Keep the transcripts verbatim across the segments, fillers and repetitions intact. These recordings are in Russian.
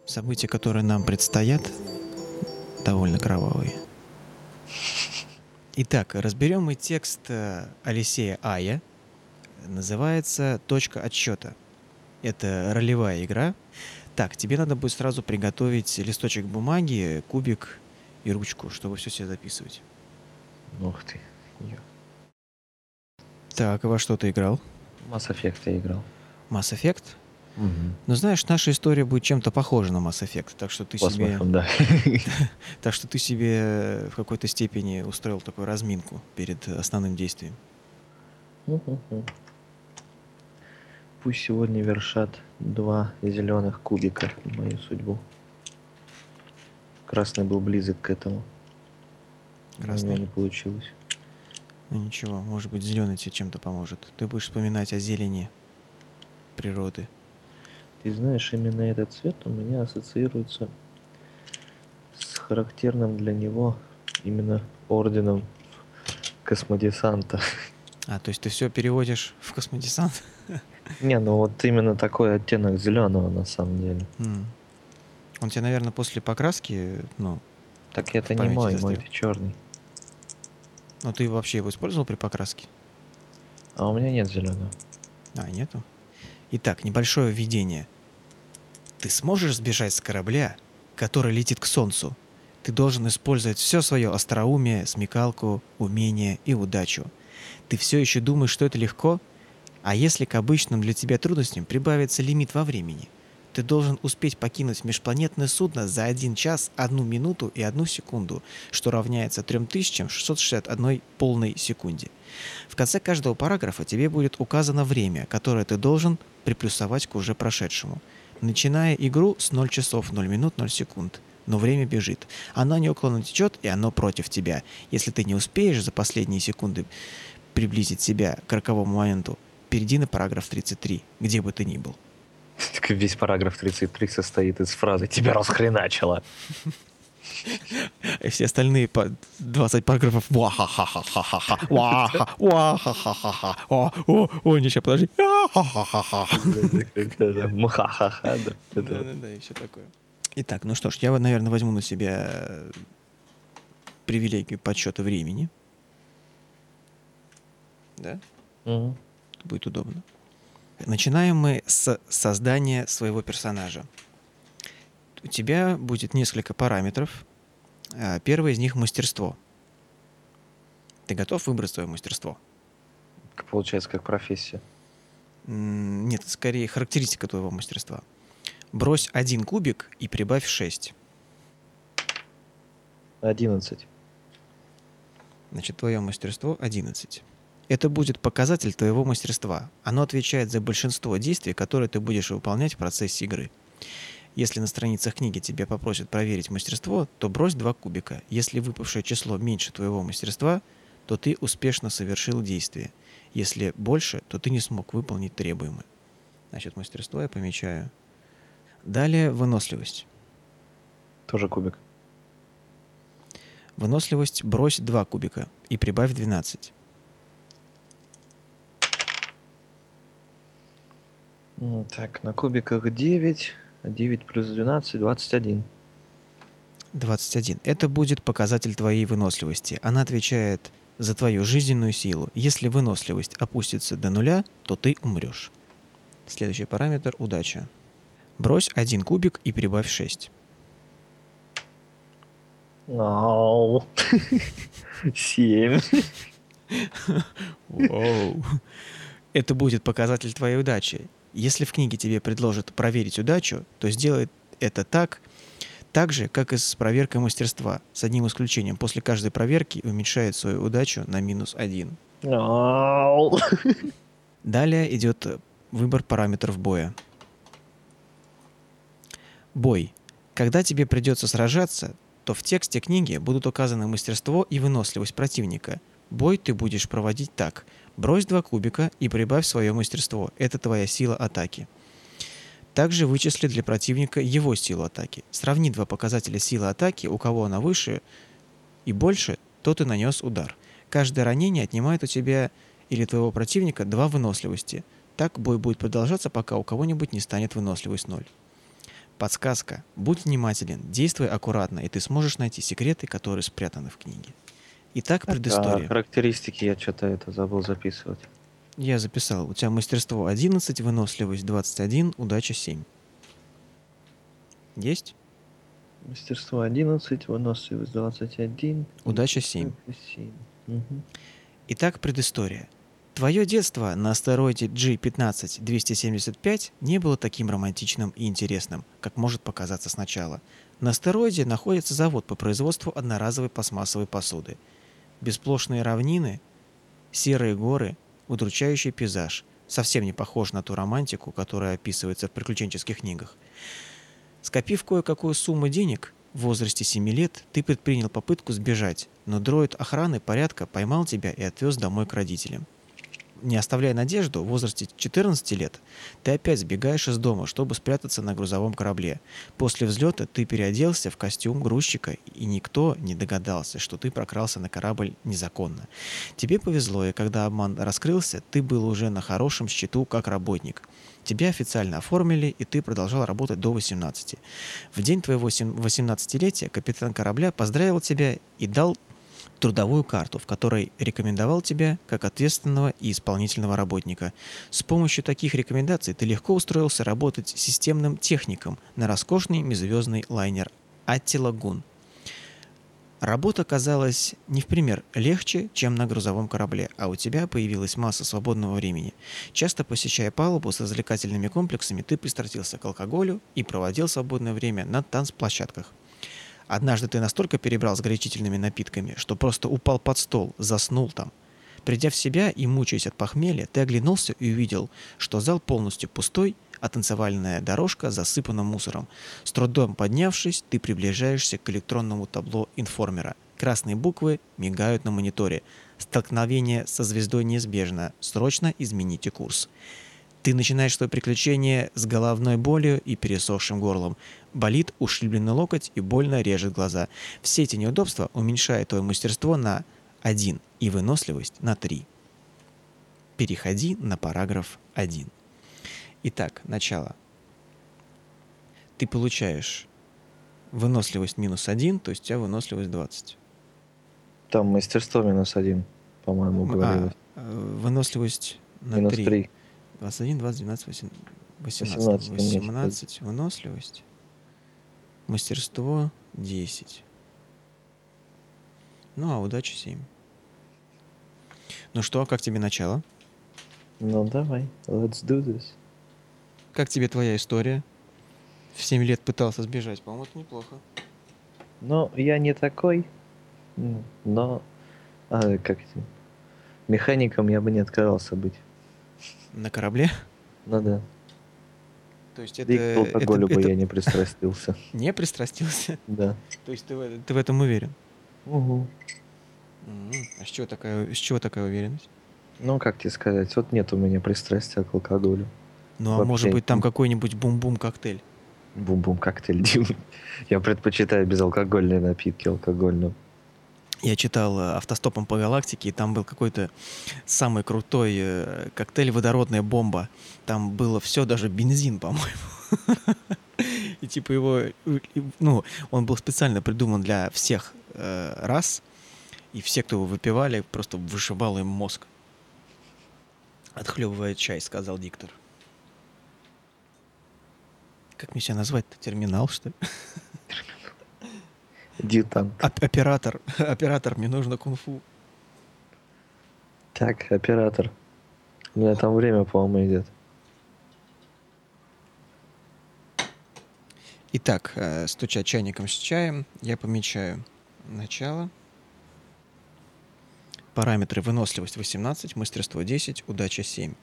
События, которые нам предстоят, довольно кровавые. Итак, разберем мы текст э, Алексея Ая. Называется «Точка отсчета». Это ролевая игра. Так, тебе надо будет сразу приготовить листочек бумаги, кубик и ручку, чтобы все себе записывать. Ух ты. Ё. Так, а во что ты играл? Mass Effect я играл. Mass Effect? Угу. Ну, знаешь, наша история будет чем-то похожа на Mass Effect, так что ты себе, Посмотрим, да. так что ты себе в какой-то степени устроил такую разминку перед основным действием. Мгм. Пусть сегодня вершат два зеленых кубика мою судьбу. Красный был близок к этому. Но у Красный? меня не получилось. Ну ничего, может быть, зеленый тебе чем-то поможет. Ты будешь вспоминать о зелени природы. Ты знаешь, именно этот цвет у меня ассоциируется с характерным для него именно орденом космодесанта. А, то есть ты все переводишь в космодесант? Не, ну вот именно такой оттенок зеленого на самом деле. М. Он тебе, наверное, после покраски, ну, Так это в не памяти мой, застрял. мой черный. Но ты вообще его использовал при покраске? А у меня нет зеленого. А, нету? Итак, небольшое введение. Ты сможешь сбежать с корабля, который летит к Солнцу? Ты должен использовать все свое остроумие, смекалку, умение и удачу. Ты все еще думаешь, что это легко? А если к обычным для тебя трудностям прибавится лимит во времени? Ты должен успеть покинуть межпланетное судно за один час, одну минуту и одну секунду, что равняется три тысячи шестьсот шестьдесят одной полной секунде. В конце каждого параграфа тебе будет указано время, которое ты должен приплюсовать к уже прошедшему. Начиная игру с ноль часов ноль минут ноль секунд. Но время бежит. Оно неуклонно течет, и оно против тебя. Если ты не успеешь за последние секунды приблизить себя к роковому моменту, перейди на параграф тридцать три, где бы ты ни был. Весь параграф тридцать три состоит из фразы «Тебя расхреначило». И все остальные по двадцать параграфов «Ва-ха-ха-ха-ха-ха-ха! Ва-ха! Ва-ха-ха-ха-ха! О, о, о, не, сейчас, подожди! Ха-ха-ха-ха!» Мха-ха-ха, да. Да-да-да, и все такое. Итак, ну что ж, я, вот, наверное, возьму на себя привилегию подсчета времени. Да? Мгм. Будет удобно. Начинаем мы с создания своего персонажа. У тебя будет несколько параметров. А, Первый из них — мастерство. Ты готов выбрать свое мастерство? Получается, как профессия. М, Нет, скорее характеристика твоего мастерства. Брось один кубик и прибавь шесть. Одиннадцать. Значит, твое мастерство одиннадцать. Это будет показатель твоего мастерства. Оно отвечает за большинство действий, которые ты будешь выполнять в процессе игры. Если на страницах книги тебя попросят проверить мастерство, то брось два кубика. Если выпавшее число меньше твоего мастерства, то ты успешно совершил действие. Если больше, то ты не смог выполнить требуемое. Значит, мастерство я помечаю. Далее выносливость. Тоже кубик. Выносливость брось два кубика и прибавь двенадцать. М, Так, на кубиках девять. девять плюс двенадцать, двадцать один. двадцать один. Это будет показатель твоей выносливости. Она отвечает за твою жизненную силу. Если выносливость опустится до нуля, то ты умрешь. Следующий параметр — удача. Брось один кубик и прибавь шесть. Ау. Семь. Воу. Это будет показатель твоей удачи. Если в книге тебе предложат проверить удачу, то сделай это так, так же, как и с проверкой мастерства. С одним исключением. После каждой проверки уменьшает свою удачу на минус один. Ау. Далее идет выбор параметров боя. Бой. Когда тебе придется сражаться, то в тексте книги будут указаны мастерство и выносливость противника. Бой ты будешь проводить так. Брось два кубика и прибавь свое мастерство. Это твоя сила атаки. Также вычисли для противника его силу атаки. Сравни два показателя силы атаки, у кого она выше и больше, тот и нанес удар. Каждое ранение отнимает у тебя или твоего противника два выносливости. Так бой будет продолжаться, пока у кого-нибудь не станет выносливость ноль. Подсказка. Будь внимателен, действуй аккуратно, и ты сможешь найти секреты, которые спрятаны в книге. Итак, Так, а предыстория. характеристики я что-то это забыл записывать. Я записал. У тебя мастерство одиннадцать, выносливость двадцать один, удача семь. Есть? Мастерство одиннадцать, выносливость двадцать один. Удача семь. семь. Угу. Итак, предыстория. Твое детство на астероиде джи пятнадцать двести семьдесят пять не было таким романтичным и интересным, как может показаться сначала. На астероиде находится завод по производству одноразовой пластмассовой посуды. Бесплошные равнины, серые горы, удручающий пейзаж. Совсем не похож на ту романтику, которая описывается в приключенческих книгах. Скопив кое-какую сумму денег, в возрасте семи лет ты предпринял попытку сбежать, но дроид охраны порядка поймал тебя и отвез домой к родителям. Не оставляя надежду, в возрасте четырнадцати лет ты опять сбегаешь из дома, чтобы спрятаться на грузовом корабле. После взлета ты переоделся в костюм грузчика, и никто не догадался, что ты прокрался на корабль незаконно. Тебе повезло, и когда обман раскрылся, ты был уже на хорошем счету как работник. Тебя официально оформили, и ты продолжал работать до восемнадцати. В день твоего восемнадцатилетия капитан корабля поздравил тебя и дал трудовую карту, в которой рекомендовал тебя как ответственного и исполнительного работника. С помощью таких рекомендаций ты легко устроился работать системным техником на роскошный межзвездный лайнер Аттила Гун. Работа казалась не в пример легче, чем на грузовом корабле, а у тебя появилась масса свободного времени. Часто посещая палубу с развлекательными комплексами, ты пристрастился к алкоголю и проводил свободное время на танцплощадках. Однажды ты настолько перебрал с горячительными напитками, что просто упал под стол, заснул там. Придя в себя и мучаясь от похмелья, ты оглянулся и увидел, что зал полностью пустой, а танцевальная дорожка засыпана мусором. С трудом поднявшись, ты приближаешься к электронному табло информера. Красные буквы мигают на мониторе. Столкновение со звездой неизбежно. Срочно измените курс. Ты начинаешь свое приключение с головной болью и пересохшим горлом. Болит ушибленный локоть и больно режет глаза. Все эти неудобства уменьшают твое мастерство на один и выносливость на три. Переходи на параграф один. Итак, начало. Ты получаешь выносливость минус один, то есть у тебя выносливость двадцать. Там мастерство минус один, по-моему, говорилось. А, выносливость на минус три. три. двадцать один, двадцать, двенадцать, восемнадцать. восемнадцать, восемнадцать выносливость. Мастерство десять. Ну, а удача семь. Ну что, как тебе начало? Ну давай, let's do this. Как тебе твоя история? В семь лет пытался сбежать, по-моему, это неплохо. Ну, я не такой, но а, как это? Механиком я бы не отказался быть. На корабле? Ну да. То есть это... И к алкоголю это, бы это... я не пристрастился. Не пристрастился? Да. То есть ты в, ты в этом уверен? Угу. Mm-hmm. А с чего такая, с чего такая уверенность? Ну, как тебе сказать, вот нет у меня пристрастия к алкоголю. Ну, а Вообще. может быть, там какой-нибудь бум-бум коктейль? Бум-бум коктейль, Дим. Я предпочитаю безалкогольные напитки алкогольным. Я читал «Автостопом по галактике», и там был какой-то самый крутой э, коктейль «Водородная бомба». Там было все, даже бензин, по-моему. И типа его... Ну, он был специально придуман для всех э, рас, и все, кто его выпивали, просто вышибал им мозг. «Отхлебывая чай», сказал диктор. Как мне себя назвать-то? Терминал, что ли? Дьютант. Оп- оператор. Оператор, мне нужно кунг-фу. Так, оператор. У меня там время, по-моему, идет. Итак, э, стуча чайником с чаем, я помечаю начало. Параметры: выносливость восемнадцать, мастерство десять, удача семь.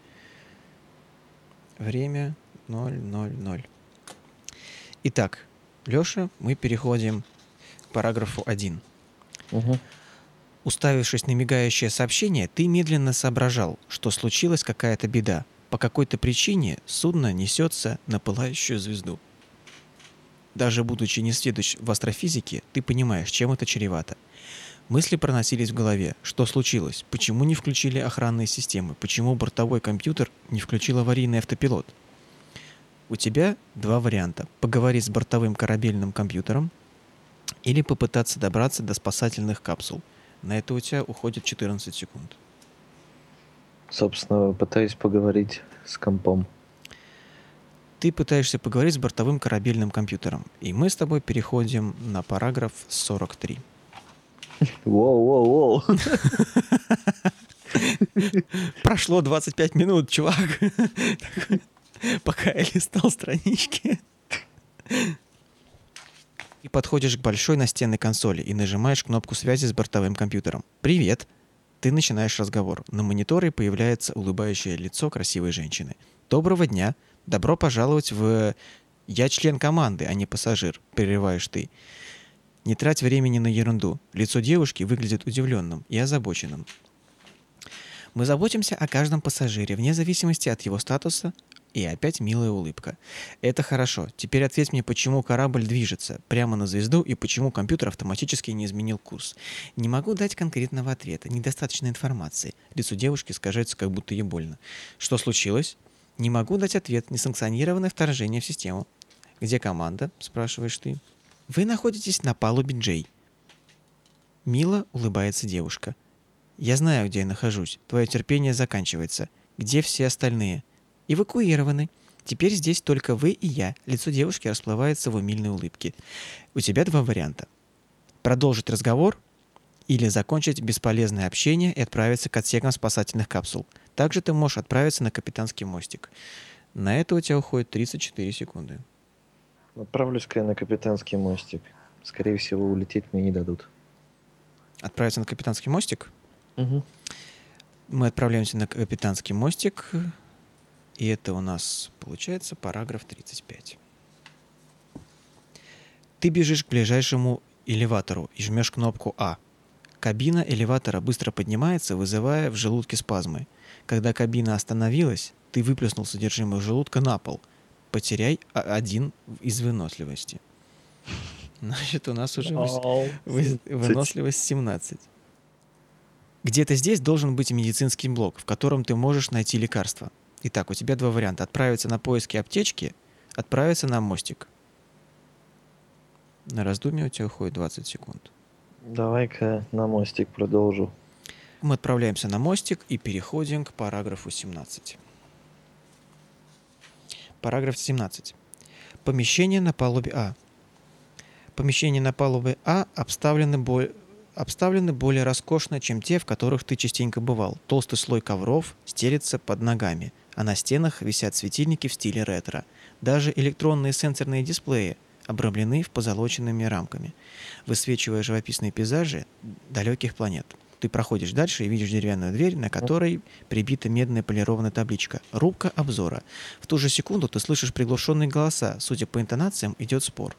Время ноль ноль ноль. Итак, Лёша, мы переходим к параграфу один. Угу. Уставившись на мигающее сообщение, ты медленно соображал, что случилась какая-то беда. По какой-то причине судно несется на пылающую звезду. Даже будучи несведущ в астрофизике, ты понимаешь, чем это чревато. Мысли проносились в голове. Что случилось? Почему не включили охранные системы? Почему бортовой компьютер не включил аварийный автопилот? У тебя два варианта. Поговорить с бортовым корабельным компьютером или попытаться добраться до спасательных капсул. На это у тебя уходит четырнадцать секунд. Собственно, пытаюсь поговорить с компом. Ты пытаешься поговорить с бортовым корабельным компьютером. И мы с тобой переходим на параграф сорок три. Воу-воу-воу. Прошло двадцать пять минут, чувак. Пока я листал странички. И подходишь к большой настенной консоли и нажимаешь кнопку связи с бортовым компьютером. «Привет!» Ты начинаешь разговор. На мониторе появляется улыбающее лицо красивой женщины. «Доброго дня! Добро пожаловать в... Я член команды, а не пассажир», — прерываешь ты. Не трать времени на ерунду. Лицо девушки выглядит удивленным и озабоченным. «Мы заботимся о каждом пассажире, вне зависимости от его статуса». И опять милая улыбка. «Это хорошо. Теперь ответь мне, почему корабль движется прямо на звезду и почему компьютер автоматически не изменил курс». «Не могу дать конкретного ответа. Недостаточно информации». Лицо девушки искажается, как будто ей больно. «Что случилось?» «Не могу дать ответ. Несанкционированное вторжение в систему». «Где команда?» – спрашиваешь ты. «Вы находитесь на палубе Джей». Мило улыбается девушка. «Я знаю, где я нахожусь. Твое терпение заканчивается. Где все остальные?» «Эвакуированы. Теперь здесь только вы и я». Лицо девушки расплывается в умильной улыбке. У тебя два варианта. Продолжить разговор или закончить бесполезное общение и отправиться к отсекам спасательных капсул. Также ты можешь отправиться на капитанский мостик. На это у тебя уходит тридцать четыре секунды. Отправлюсь-ка я на капитанский мостик. Скорее всего, улететь мне не дадут. Отправиться на капитанский мостик? Угу. Мы отправляемся на капитанский мостик. И это у нас получается параграф тридцать пять. Ты бежишь к ближайшему элеватору и жмешь кнопку А. Кабина элеватора быстро поднимается, вызывая в желудке спазмы. Когда кабина остановилась, ты выплеснул содержимое желудка на пол. Потеряй один из выносливости. Значит, у нас уже выносливость семнадцать. Где-то здесь должен быть медицинский блок, в котором ты можешь найти лекарства. Итак, у тебя два варианта. Отправиться на поиски аптечки, отправиться на мостик. На раздумье у тебя уходит двадцать секунд. Давай-ка на мостик продолжу. Мы отправляемся на мостик и переходим к параграфу семнадцать. Параграф семнадцать. Помещение на палубе А. Помещения на палубе А обставлены, бо... обставлены более роскошно, чем те, в которых ты частенько бывал. Толстый слой ковров стелется под ногами, а на стенах висят светильники в стиле ретро. Даже электронные сенсорные дисплеи обрамлены позолоченными рамками, высвечивая живописные пейзажи далеких планет. Ты проходишь дальше и видишь деревянную дверь, на которой прибита медная полированная табличка «Рубка обзора». В ту же секунду ты слышишь приглушенные голоса. Судя по интонациям, идет спор.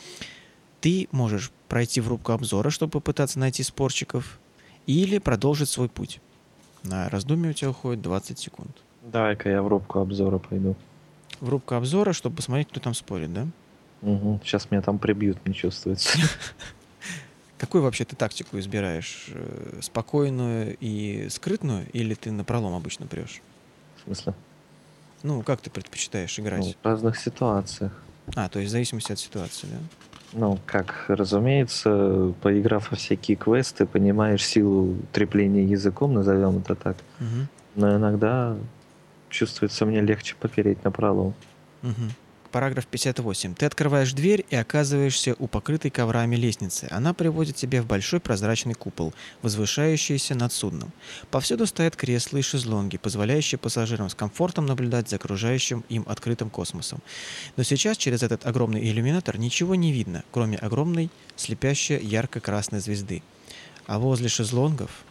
Ты можешь пройти в рубку обзора, чтобы попытаться найти спорщиков, или продолжить свой путь. На раздумье у тебя уходит двадцать секунд. Давай-ка я в рубку обзора пойду. В рубку обзора, чтобы посмотреть, кто там спорит, да? Угу. Сейчас меня там прибьют, не чувствуется. Какую вообще ты тактику избираешь? Спокойную и скрытную, или ты напролом обычно прешь? В смысле? Ну, как ты предпочитаешь играть? Ну, в разных ситуациях. А, то есть в зависимости от ситуации, да? Ну, как, разумеется, поиграв во всякие квесты, понимаешь силу трепления языком, назовем это так. Угу. Но иногда чувствуется мне легче попереть напролом. Угу. Параграф пятьдесят восемь. Ты открываешь дверь и оказываешься у покрытой коврами лестницы. Она приводит тебя в большой прозрачный купол, возвышающийся над судном. Повсюду стоят кресла и шезлонги, позволяющие пассажирам с комфортом наблюдать за окружающим им открытым космосом. Но сейчас через этот огромный иллюминатор ничего не видно, кроме огромной, слепящей ярко-красной звезды. А возле шезлонгов...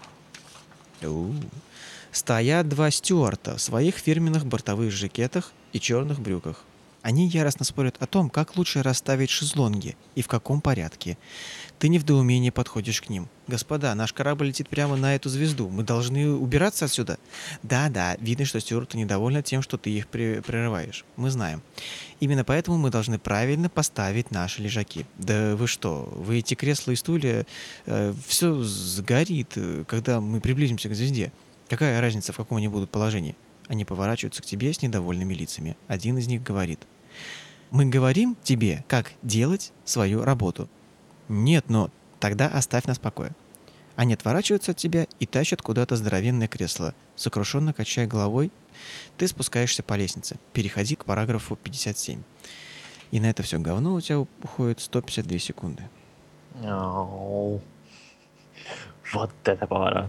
У-у-у. Стоят два стюарта в своих фирменных бортовых жакетах и черных брюках. Они яростно спорят о том, как лучше расставить шезлонги и в каком порядке. Ты не в недоумении подходишь к ним. «Господа, наш корабль летит прямо на эту звезду. Мы должны убираться отсюда?» «Да-да, видно, что стюарты недовольны тем, что ты их при- прерываешь. Мы знаем. Именно поэтому мы должны правильно поставить наши лежаки». «Да вы что? Вы эти кресла и стулья... Э, все сгорит, когда мы приблизимся к звезде. Какая разница, в каком они будут положении?» Они поворачиваются к тебе с недовольными лицами. Один из них говорит: «Мы говорим тебе, как делать свою работу». «Нет, но тогда оставь нас в покое». Они отворачиваются от тебя и тащат куда-то здоровенное кресло. Сокрушенно качая головой, ты спускаешься по лестнице. Переходи к параграфу пятьдесят семь. И на это все говно у тебя уходит сто пятьдесят две секунды. Ау. Вот это поворот.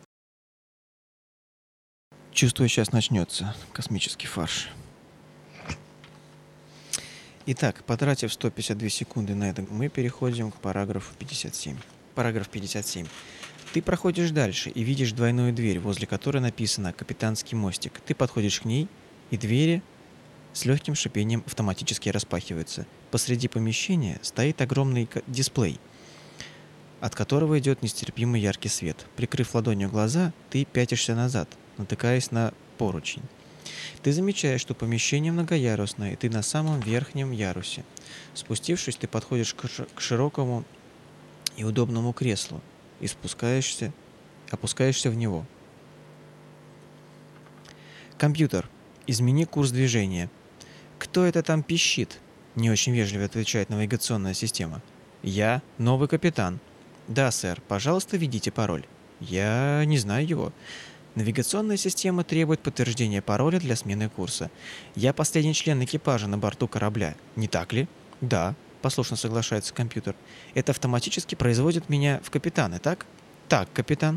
Чувствую, сейчас начнется космический фарш. Итак, потратив сто пятьдесят две секунды на это, мы переходим к параграфу пятьдесят семь. Параграф пятьдесят семь. Ты проходишь дальше и видишь двойную дверь, возле которой написано «Капитанский мостик». Ты подходишь к ней, и двери с легким шипением автоматически распахиваются. Посреди помещения стоит огромный дисплей, от которого идет нестерпимый яркий свет. Прикрыв ладонью глаза, ты пятишься назад, натыкаясь на поручень. Ты замечаешь, что помещение многоярусное, и ты на самом верхнем ярусе. Спустившись, ты подходишь к, ш- к широкому и удобному креслу и спускаешься, опускаешься в него. Компьютер, измени курс движения. Кто это там пищит? Не очень вежливо отвечает навигационная система. Я новый капитан. Да, сэр, пожалуйста, введите пароль. Я не знаю его. Навигационная система требует подтверждения пароля для смены курса. Я последний член экипажа на борту корабля. Не так ли? Да, послушно соглашается компьютер. Это автоматически производит меня в капитаны, так? Так, капитан.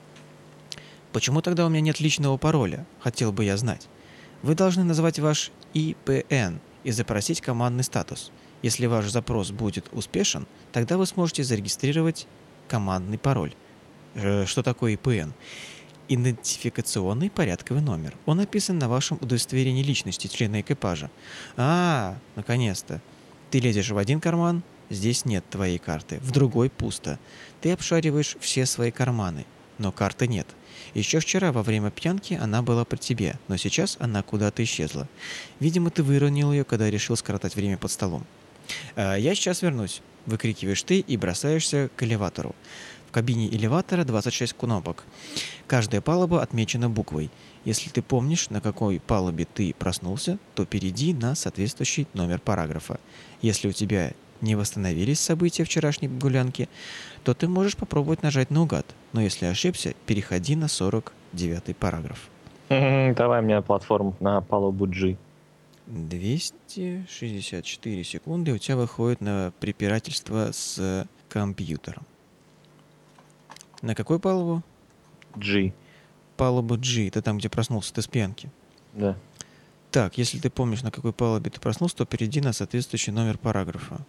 Почему тогда у меня нет личного пароля? Хотел бы я знать. Вы должны назвать ваш И П Н и запросить командный статус. Если ваш запрос будет успешен, тогда вы сможете зарегистрировать командный пароль. Э, что такое И П Н? Идентификационный порядковый номер. Он написан на вашем удостоверении личности члена экипажа. А, наконец-то. Ты лезешь в один карман, здесь нет твоей карты, в другой пусто. Ты обшариваешь все свои карманы, но карты нет. Еще вчера во время пьянки она была при тебе, но сейчас она куда-то исчезла. Видимо, ты выронил ее, когда решил скоротать время под столом. «А, я сейчас вернусь», — выкрикиваешь ты и бросаешься к элеватору. В кабине элеватора двадцать шесть кнопок. Каждая палуба отмечена буквой. Если ты помнишь, на какой палубе ты проснулся, то перейди на соответствующий номер параграфа. Если у тебя не восстановились события вчерашней гулянки, то ты можешь попробовать нажать наугад. Но если ошибся, переходи на сорок девятый параграф. Давай мне платформу на палубу G. двести шестьдесят четыре секунды у тебя выходит на препирательство с компьютером. На какой палубу? G. Палуба G. Это там, где проснулся ты с пьянки. Да. Так, если ты помнишь, на какой палубе ты проснулся, то перейди на соответствующий номер параграфа.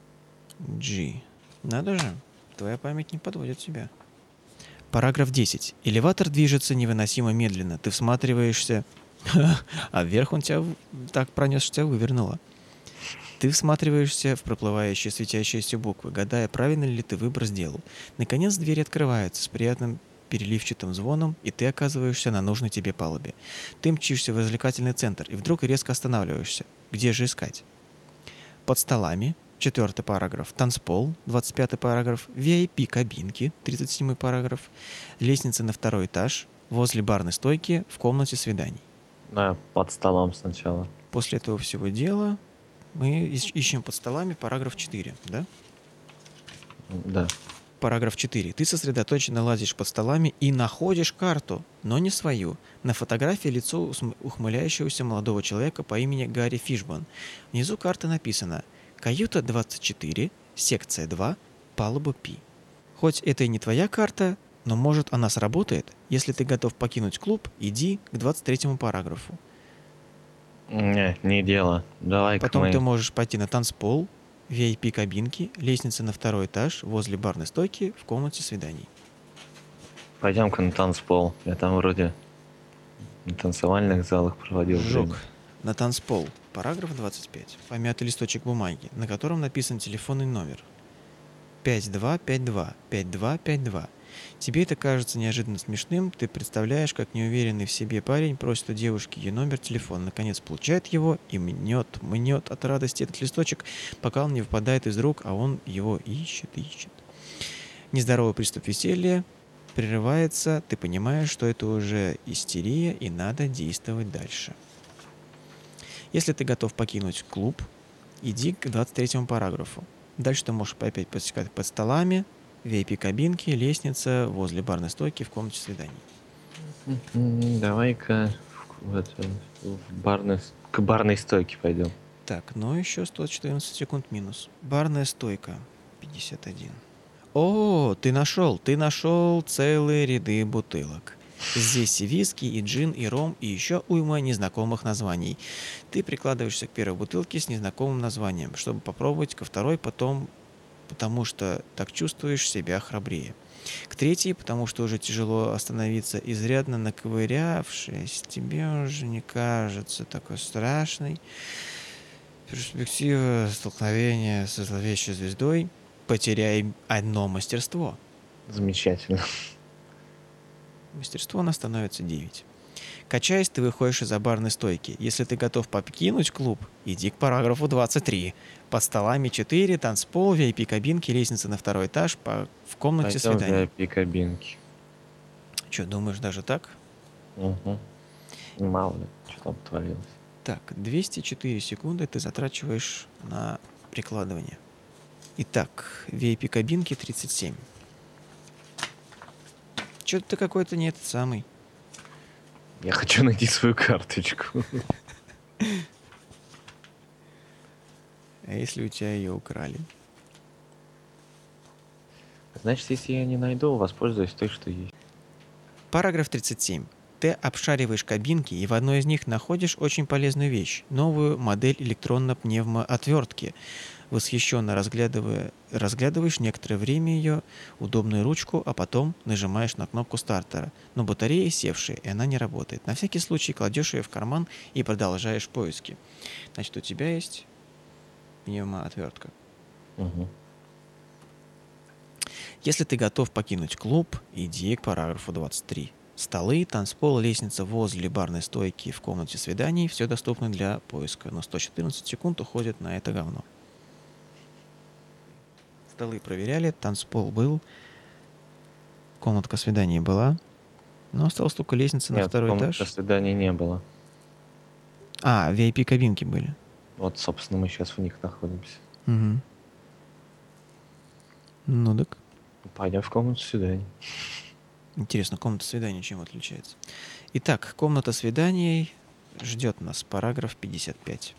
G. Надо же, твоя память не подводит тебя. Параграф десять. Элеватор движется невыносимо медленно. Ты всматриваешься... А вверх он тебя так пронес, что тебя вывернуло. Ты всматриваешься в проплывающие светящиеся буквы, гадая, правильно ли ты выбор сделал. Наконец дверь открывается с приятным переливчатым звоном, и ты оказываешься на нужной тебе палубе. Ты мчишься в развлекательный центр, и вдруг резко останавливаешься. Где же искать? Под столами, четвертый параграф, танцпол, двадцать пятый параграф, ви ай пи-кабинки, тридцать седьмой параграф, лестница на второй этаж, возле барной стойки, в комнате свиданий. Да, под столом сначала. После этого всего дела мы ищем под столами параграф четыре, да? Да. Параграф четыре. Ты сосредоточенно лазишь под столами и находишь карту, но не свою. На фотографии лицо ухмыляющегося молодого человека по имени Гарри Фишбон. Внизу карты написано «Каюта двадцать четыре, секция два, палуба Пи». Хоть это и не твоя карта, но может она сработает. Если ты готов покинуть клуб, иди к двадцать третьему параграфу. Не, не дело. Давай. Потом мы... ты можешь пойти на танцпол, ви ай пи-кабинки, лестница на второй этаж, возле барной стойки, в комнате свиданий. Пойдем-ка на танцпол. Я там вроде на танцевальных залах проводил Жок. время. На танцпол. Параграф двадцать пять. Помятый листочек бумаги, на котором написан телефонный номер. пять два пять два пять два пять два. Тебе это кажется неожиданно смешным, ты представляешь, как неуверенный в себе парень просит у девушки ее номер телефона, наконец получает его и мнет, мнет от радости этот листочек, пока он не выпадает из рук, а он его ищет, ищет. Нездоровый приступ веселья прерывается, ты понимаешь, что это уже истерия и надо действовать дальше. Если ты готов покинуть клуб, иди к двадцать третьему параграфу. Дальше ты можешь опять подсекать под столами, ви ай пи-кабинки, лестница, возле барной стойки, в комнате свиданий. М, Давай-ка в это, в барной с- к барной стойке пойдем. Так, ну еще сто четырнадцать секунд минус. Барная стойка, пятьдесят один. О, ты нашел, ты нашел целые ряды бутылок. Здесь и виски, и джин, и ром, и еще уйма незнакомых названий. Ты прикладываешься к первой бутылке с незнакомым названием, чтобы попробовать ко второй потом, потому что так чувствуешь себя храбрее. К третьей, потому что уже тяжело остановиться, изрядно наковырявшись, тебе уже не кажется такой страшной. Перспектива столкновения со зловещей звездой. Потеряй одно мастерство. Замечательно. Мастерство у нас становится девять. Качаясь, ты выходишь из-за барной стойки. Если ты готов покинуть клуб, иди к параграфу двадцать три. Под столами четыре, танцпол, ви ай пи-кабинки, лестница на второй этаж, по... в комнате Пойдем в свиданий. ви ай пи-кабинки. Че, думаешь, даже так? Угу. Мало ли, что там творилось. Так, двести четыре секунды ты затрачиваешь на прикладывание. Итак, ви ай пи-кабинки тридцать семь. Че-то ты какой-то не этот самый. Я хочу найти свою карточку. А если у тебя ее украли? Значит, если я не найду, воспользуюсь той, что есть. Параграф тридцать семь. Ты обшариваешь кабинки и в одной из них находишь очень полезную вещь – новую модель электронно-пневмоотвертки. Восхищенно разглядывая, разглядываешь некоторое время ее, удобную ручку, а потом нажимаешь на кнопку стартера. Но батарея севшая, и она не работает. На всякий случай кладешь ее в карман и продолжаешь поиски. Значит, у тебя есть пневмоотвертка. Угу. Если ты готов покинуть клуб, иди к параграфу двадцать три. Столы, танцпол, лестница возле барной стойки в комнате свиданий – все доступно для поиска, но сто четырнадцать секунд уходит на это говно. Столы проверяли, танцпол был, комнатка свиданий была, но осталась только лестница на Нет, второй комнаты этаж. свиданий не было. А, ви ай пи-кабинки были. Вот, собственно, мы сейчас в них находимся. Угу. Ну так. Пойдем в комнату свиданий. Интересно, комната свиданий чем отличается? Итак, комната свиданий ждет нас, параграф пятьдесят пять.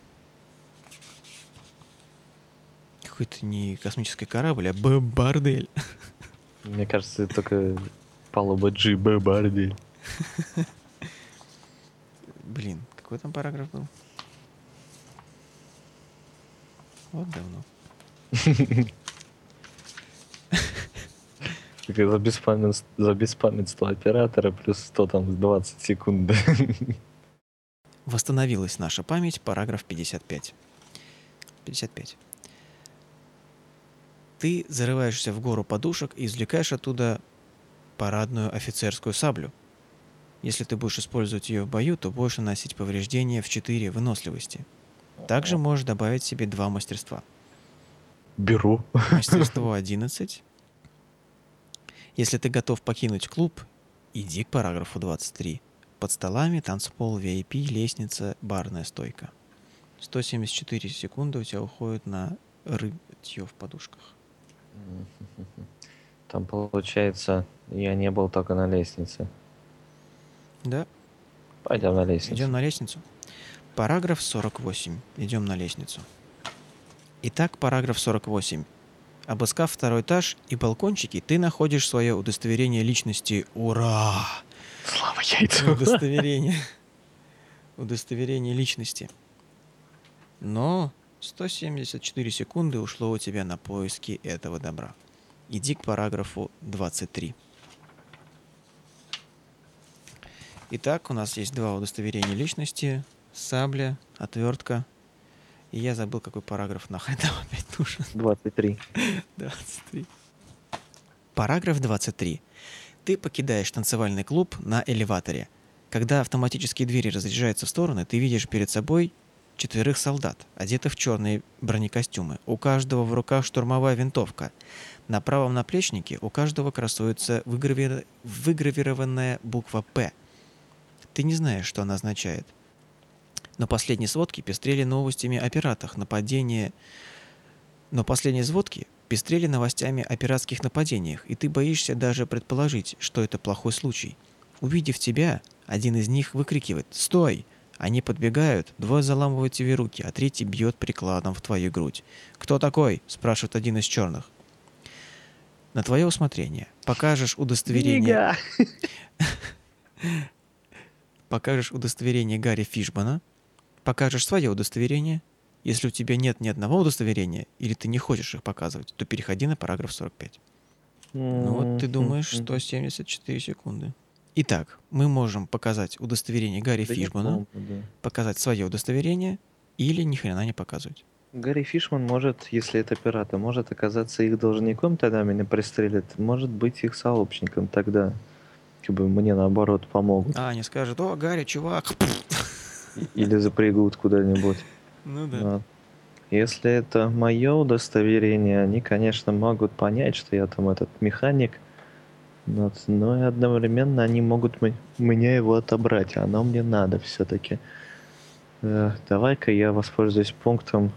Какой-то не космический корабль, а б-бордель. Мне кажется, это только палуба G, Б, бордель. Блин, какой там параграф был? Вот давно. За беспамятство, за беспамятство оператора плюс сто там двадцать секунд. Восстановилась наша память, параграф пятьдесят пять. пятьдесят пять. Ты зарываешься в гору подушек и извлекаешь оттуда парадную офицерскую саблю. Если ты будешь использовать ее в бою, то будешь наносить повреждения в четыре выносливости. Также можешь добавить себе два мастерства. Беру. Мастерство одиннадцать. Если ты готов покинуть клуб, иди к параграфу двадцать три. Под столами танцпол, ви ай пи, лестница, барная стойка. сто семьдесят четыре секунды у тебя уходит на рытье в подушках. Там, получается, я не был только на лестнице. Да, Пойдем на лестницу. идем на лестницу. Параграф сорок восемь. Идем на лестницу. Итак, параграф сорок восемь. Обыскав второй этаж и балкончики, ты находишь свое удостоверение личности. Ура! Слава яйцу. Удостоверение. Удостоверение личности. Но сто семьдесят четыре секунды ушло у тебя на поиски этого добра. Иди к параграфу двадцать три. Итак, у нас есть два удостоверения личности. Сабля, отвертка. И я забыл, какой параграф нахрен там опять нужен. двадцать три. двадцать три. Параграф двадцать три. Ты покидаешь танцевальный клуб на элеваторе. Когда автоматические двери разъезжаются в стороны, ты видишь перед собой четверых солдат, одетых в черные бронекостюмы. У каждого в руках штурмовая винтовка. На правом наплечнике у каждого красуется выгравир... выгравированная буква «П». Ты не знаешь, что она означает. Но последние сводки пестрели новостями о пиратах, нападении... Но последние сводки пестрели новостями о пиратских нападениях, и ты боишься даже предположить, что это плохой случай. Увидев тебя, один из них выкрикивает «Стой!». Они подбегают, двое заламывают тебе руки, а третий бьет прикладом в твою грудь. «Кто такой?» – спрашивает один из черных. На твое усмотрение. Покажешь удостоверение... Покажешь удостоверение Гарри Фишбана. Покажешь свое удостоверение. Если у тебя нет ни одного удостоверения, или ты не хочешь их показывать, то переходи на параграф сорок пять. Ну вот ты думаешь, сто семьдесят четыре секунды. Итак, мы можем показать удостоверение Гарри Да Фишбана, помню, да. показать свое удостоверение, или ни хрена не показывать. Гарри Фишман может, если это пираты, может оказаться их должником, тогда меня пристрелят, может быть их сообщником, тогда как бы мне наоборот помогут. А, они скажут: «О, Гарри, чувак!» Или запрягут куда-нибудь. Ну да. Вот. Если это мое удостоверение, они, конечно, могут понять, что я там этот механик, вот, но и одновременно они могут м- мне его отобрать, а оно мне надо все-таки. Э, давай-ка я воспользуюсь пунктом,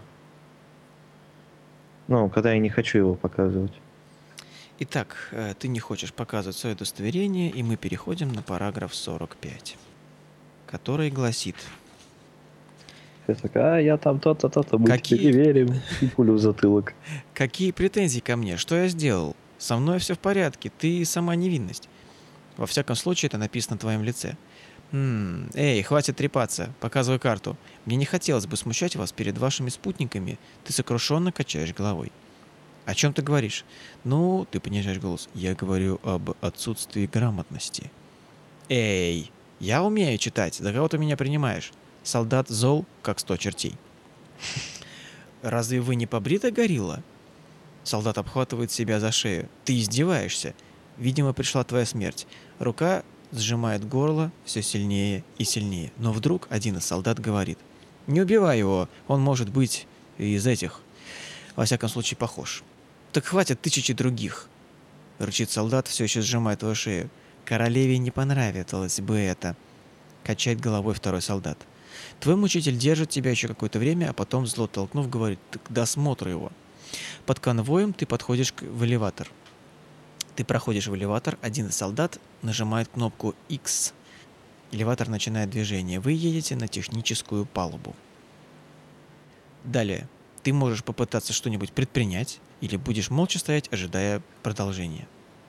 ну, когда я не хочу его показывать. Итак, э, ты не хочешь показывать свое удостоверение, и мы переходим на параграф сорок пять, который гласит: Я такая, а я там то-то, то-то, мы Какие- тебе не верим. И пулю в затылок. «Какие претензии ко мне? Что я сделал? Со мной все в порядке, ты сама невинность. Во всяком случае, это написано на твоем лице. М, Эй, хватит трепаться, показывай карту. Мне не хотелось бы смущать вас перед вашими спутниками. Ты сокрушенно качаешь головой. О чем ты говоришь? Ну, ты понижаешь голос. Я говорю об отсутствии грамотности. Эй, я умею читать, за кого ты меня принимаешь? Солдат зол, как сто чертей. Разве вы не побрита горилла? Солдат обхватывает себя за шею. Ты издеваешься. Видимо, пришла твоя смерть. Рука сжимает горло все сильнее и сильнее. Но вдруг один из солдат говорит: «Не убивай его, он может быть из этих. Во всяком случае, похож». «Так хватит тысячи других», — рычит солдат, все еще сжимая твою шею. «Королеве не понравилось бы это», — качает головой второй солдат. Твой мучитель держит тебя еще какое-то время, а потом, зло толкнув, говорит: «Так досмотр его». Под конвоем ты подходишь к- в элеватор. Ты проходишь в элеватор, один из солдат нажимает кнопку X. Элеватор начинает движение. Вы едете на техническую палубу. Далее. Ты можешь попытаться что-нибудь предпринять, или будешь молча стоять, ожидая продолжения.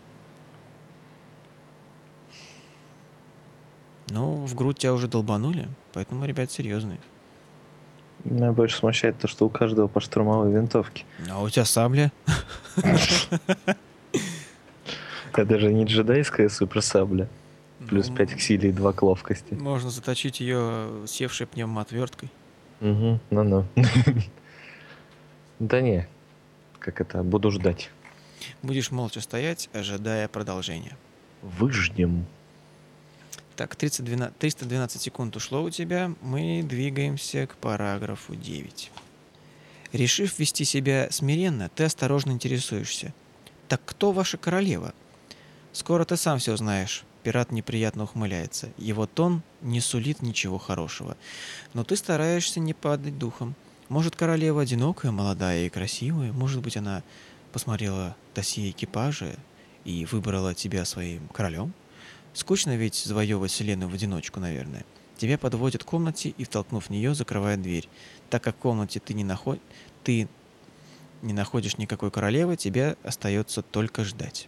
Ну, в грудь тебя уже долбанули, поэтому ребят серьезные. Меня больше смущает то, что у каждого по штурмовой винтовке. А у тебя сабля? Это же не джедайская суперсабля. Плюс Ну, пять к силе и два к ловкости. Можно заточить ее севшей пневмоотверткой. Угу, ну-ну. Да не, как это, буду ждать. Будешь молча стоять, ожидая продолжения. Выждем. Так, тридцать двенадцать, триста двенадцать секунд ушло у тебя. Мы двигаемся к параграфу девять. Решив вести себя смиренно, ты осторожно интересуешься. Так кто ваша королева? Скоро ты сам все узнаешь. Пират неприятно ухмыляется. Его тон не сулит ничего хорошего. Но ты стараешься не падать духом. Может, королева одинокая, молодая и красивая. Может быть, она посмотрела досье экипажа и выбрала тебя своим королем? Скучно ведь завоевывать вселенную в одиночку, наверное. Тебя подводят к комнате и, втолкнув в нее, закрывают дверь. Так как в комнате ты не, наход... ты не находишь никакой королевы, тебе остается только ждать.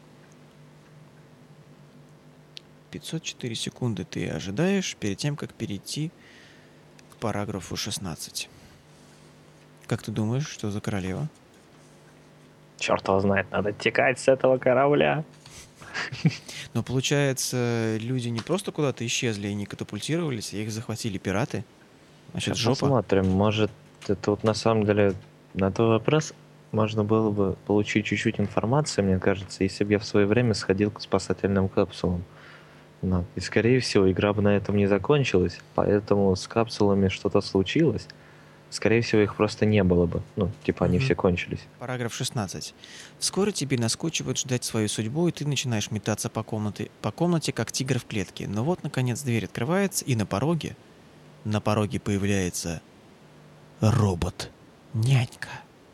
пятьсот четыре секунды ты ожидаешь перед тем, как перейти к параграфу шестнадцать. Как ты думаешь, что за королева? Черт его знает, надо текать с этого корабля. Но получается, люди не просто куда-то исчезли и не катапультировались, а их захватили пираты? Значит, Сейчас жопа. посмотрим, может, это вот на самом деле на твой вопрос можно было бы получить чуть-чуть информации, мне кажется, если бы я в свое время сходил к спасательным капсулам. Ну, и, скорее всего, игра бы на этом не закончилась, поэтому с капсулами что-то случилось. Скорее всего, их просто не было бы. Ну, типа, они Мгм. все кончились. Параграф шестнадцать. Вскоре тебе наскучивает ждать свою судьбу, и ты начинаешь метаться по комнате, по комнате, как тигр в клетке. Но вот, наконец, дверь открывается, и на пороге, на пороге появляется робот-нянька.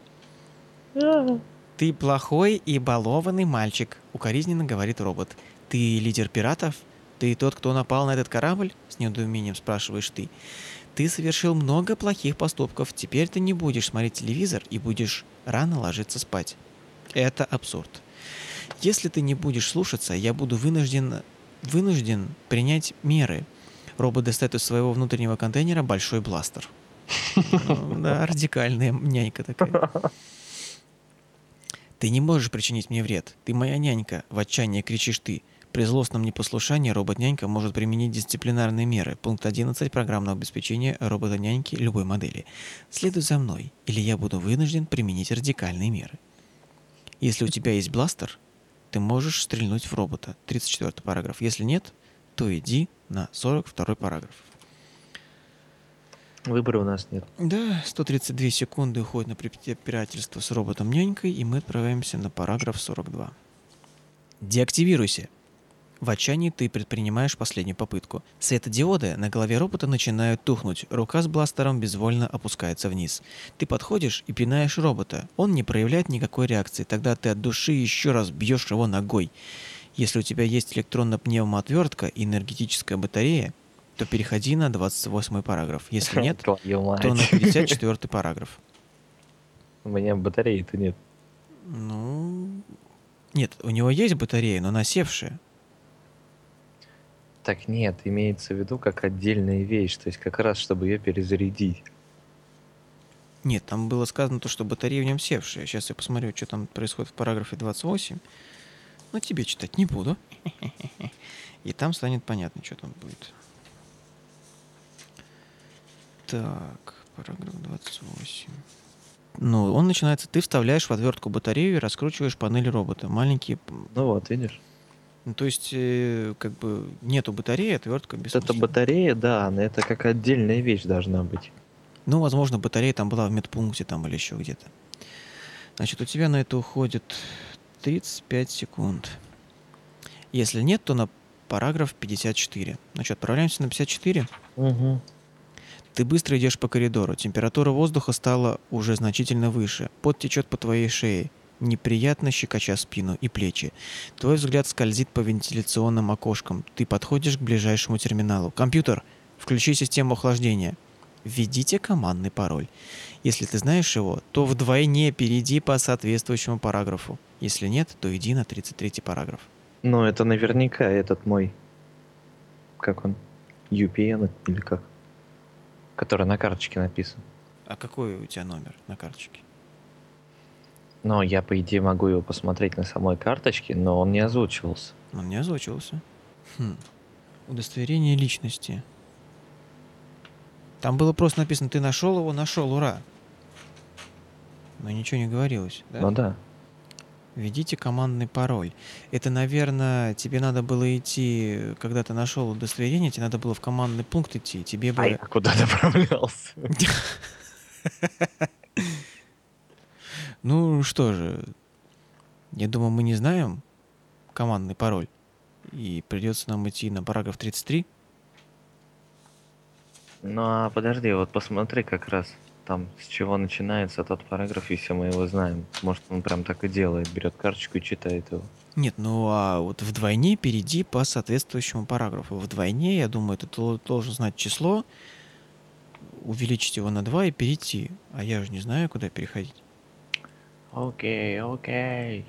«Ты плохой и балованный мальчик», — укоризненно говорит робот. «Ты лидер пиратов? Ты тот, кто напал на этот корабль?» — с недоумением спрашиваешь ты. «Ты совершил много плохих поступков. Теперь ты не будешь смотреть телевизор и будешь рано ложиться спать». Это абсурд. Если ты не будешь слушаться, я буду вынужден, вынужден принять меры. Робот достает из своего внутреннего контейнера большой бластер. Ну, да, радикальная нянька такая. «Ты не можешь причинить мне вред. Ты моя нянька», — в отчаянии кричишь ты. При злостном непослушании робот-нянька может применить дисциплинарные меры. Пункт одиннадцать программного обеспечения робота-няньки любой модели. «Следуй за мной, или я буду вынужден применить радикальные меры». Если у тебя есть бластер, ты можешь стрельнуть в робота. тридцать четвёртый параграф. Если нет, то иди на сорок второй параграф. Выбора у нас нет. Да, сто тридцать две секунды уходит на препирательство с роботом-нянькой, и мы отправляемся на параграф сорок два. Деактивируйся. В отчаянии ты предпринимаешь последнюю попытку. Светодиоды на голове робота начинают тухнуть, рука с бластером безвольно опускается вниз. Ты подходишь и пинаешь робота. Он не проявляет никакой реакции, тогда ты от души еще раз бьешь его ногой. Если у тебя есть электронно-пневмоотвертка и энергетическая батарея, то переходи на двадцать восьмой параграф. Если нет, то на пятьдесят четвёртый параграф. У меня батареи-то нет. Ну... Нет, у него есть батарея, но она севшая. Так нет, имеется в виду как отдельная вещь, то есть как раз, чтобы ее перезарядить. Нет, там было сказано то, что батарея в нем севшая. Сейчас я посмотрю, что там происходит в параграфе двадцать восемь. Но тебе читать не буду. И там станет понятно, что там будет. Так, параграф двадцать восемь. Ну, он начинается. Ты вставляешь в отвертку батарею и раскручиваешь панель робота. Маленькие... Ну вот, видишь. Ну, то есть, э, как бы нету батареи, отвертка бессмысленна. Это батарея, да, но это как отдельная вещь должна быть. Ну, возможно, батарея там была в медпункте там или еще где-то. Значит, у тебя на это уходит тридцать пять секунд. Если нет, то на параграф пятьдесят четыре. Значит, отправляемся на пятьдесят четыре. Угу. Ты быстро идешь по коридору. Температура воздуха стала уже значительно выше. Пот течет по твоей шее, неприятно щекоча спину и плечи. Твой взгляд скользит по вентиляционным окошкам. Ты подходишь к ближайшему терминалу. «Компьютер, включи систему охлаждения». Введите командный пароль. Если ты знаешь его, то вдвойне перейди по соответствующему параграфу. Если нет, то иди на тридцать третий параграф. Ну, это наверняка этот мой... Как он? ю пи эн или как? Который на карточке написан. А какой у тебя номер на карточке? Но я, по идее, могу его посмотреть на самой карточке, но он не озвучивался. Он не озвучивался. Хм. Удостоверение личности. Там было просто написано: ты нашел его, нашел, ура. Но ничего не говорилось, да? Ну да. Введите командный пароль. Это, наверное, тебе надо было идти, когда ты нашел удостоверение, тебе надо было в командный пункт идти. Тебе бы... А я куда направлялся? Ну что же, я думаю, мы не знаем командный пароль. И придется нам идти на параграф тридцать три. Ну а подожди, вот посмотри как раз там, с чего начинается тот параграф, если мы его знаем. Может, он прям так и делает, берет карточку и читает его. Нет, ну а вот вдвойне перейди по соответствующему параграфу. Вдвойне, я думаю, ты должен знать число, увеличить его на два и перейти. А я же не знаю, куда переходить. Окей, окей.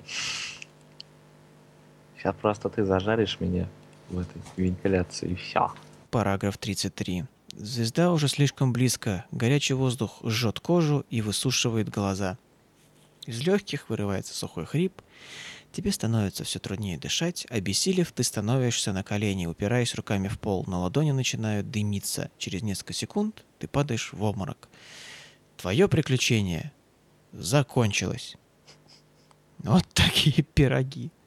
Сейчас просто ты зажаришь меня в этой вентиляции, и все. Параграф тридцать три. Звезда уже слишком близко. Горячий воздух жжет кожу и высушивает глаза. Из легких вырывается сухой хрип. Тебе становится все труднее дышать. Обессилев, ты становишься на колени, упираясь руками в пол. На ладони начинают дымиться. Через несколько секунд ты падаешь в обморок. Твое приключение закончилось. Вот такие пироги.